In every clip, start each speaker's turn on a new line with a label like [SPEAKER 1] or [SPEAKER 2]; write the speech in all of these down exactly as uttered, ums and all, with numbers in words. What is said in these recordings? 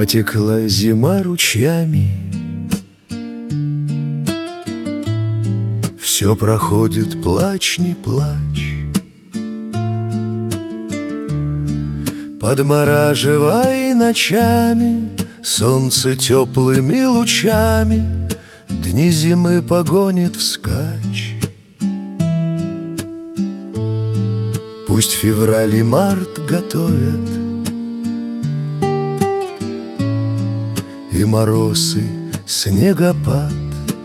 [SPEAKER 1] Потекла зима ручьями, все проходит, плачь, не плачь. Подмораживай ночами солнце теплыми лучами, дни зимы погонит вскачь. Пусть февраль и март готовят, и мороз, и снегопад,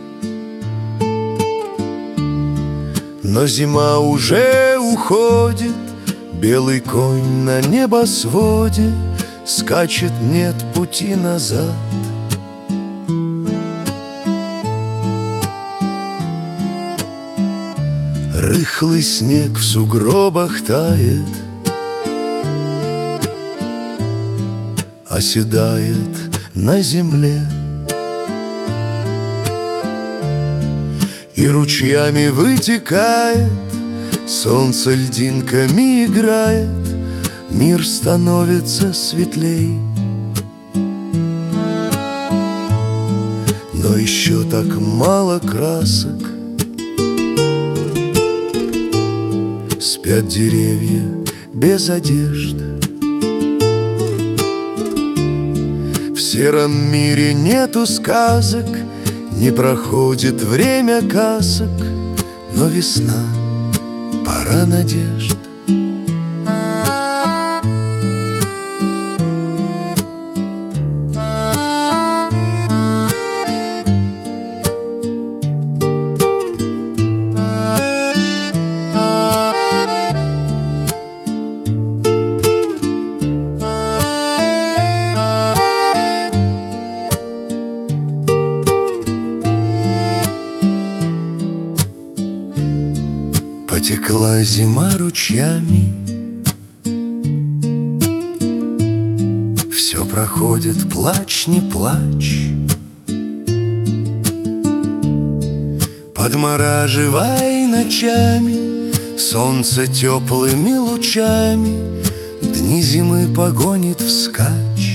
[SPEAKER 1] но зима уже уходит, белый конь на небосводе скачет, нет пути назад. Рыхлый снег в сугробах тает, оседает на земле, и ручьями вытекает, солнце льдинками играет, мир становится светлей. Но еще так мало красок, спят деревья без одежды. В сером мире нету сказок, не проходит время касок, но весна, пора надежд. Потекла зима ручьями, все проходит, плачь, не плачь. Подмораживай ночами солнце теплыми лучами, дни зимы погонит вскачь.